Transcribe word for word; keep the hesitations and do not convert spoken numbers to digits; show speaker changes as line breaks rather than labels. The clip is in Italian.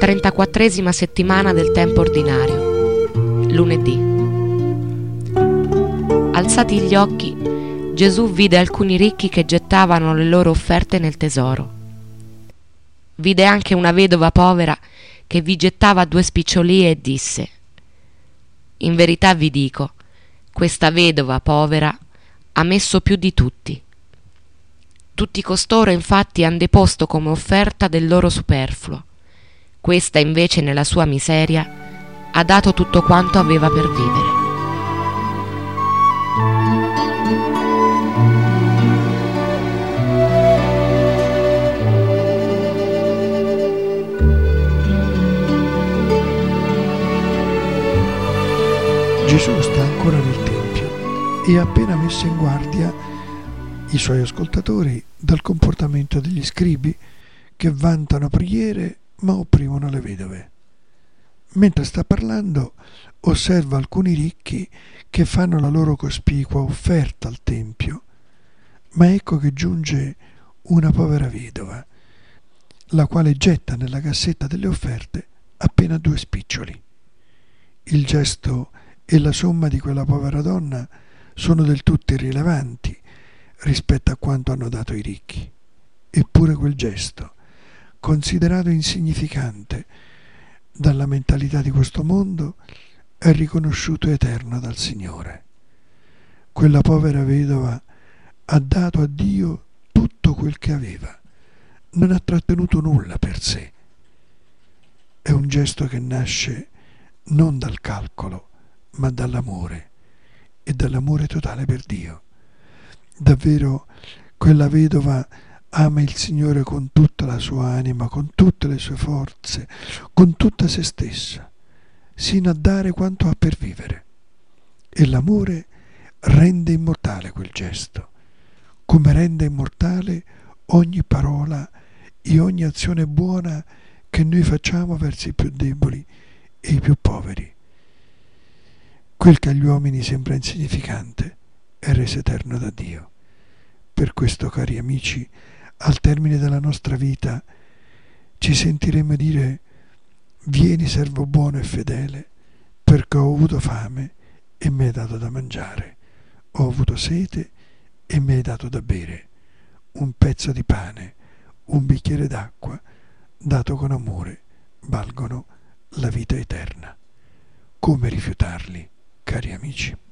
trentaquattresima settimana del tempo ordinario, lunedì. Alzati gli occhi, Gesù vide alcuni ricchi che gettavano le loro offerte nel tesoro. Vide anche una vedova povera che vi gettava due spicciolie e disse: in verità vi dico, questa vedova povera ha messo più di tutti. Tutti costoro infatti han deposto come offerta del loro superfluo. Questa invece nella sua miseria ha dato tutto quanto aveva per vivere.
Gesù sta ancora nel Tempio e ha appena messo in guardia i suoi ascoltatori dal comportamento degli scribi che vantano preghiere ma opprimono le vedove. Mentre sta parlando osserva alcuni ricchi che fanno la loro cospicua offerta al Tempio, ma ecco che giunge una povera vedova, la quale getta nella cassetta delle offerte appena due spiccioli. Il gesto e la somma di quella povera donna sono del tutto irrilevanti rispetto a quanto hanno dato i ricchi. Eppure quel gesto, considerato insignificante dalla mentalità di questo mondo, è riconosciuto eterno dal Signore. Quella povera vedova ha dato a Dio tutto quel che aveva, non ha trattenuto nulla per sé. È un gesto che nasce non dal calcolo, ma dall'amore, e dall'amore totale per Dio. Davvero quella vedova ama il Signore con tutta la sua anima, con tutte le sue forze, con tutta se stessa, sino a dare quanto ha per vivere. E l'amore rende immortale quel gesto, come rende immortale ogni parola e ogni azione buona che noi facciamo verso i più deboli e i più poveri. Quel che agli uomini sembra insignificante è reso eterno da Dio. Per questo, cari amici, al termine della nostra vita ci sentiremo dire: vieni, servo buono e fedele, perché ho avuto fame e mi hai dato da mangiare, ho avuto sete e mi hai dato da bere, un pezzo di pane, un bicchiere d'acqua, dato con amore, valgono la vita eterna. Come rifiutarli, cari amici?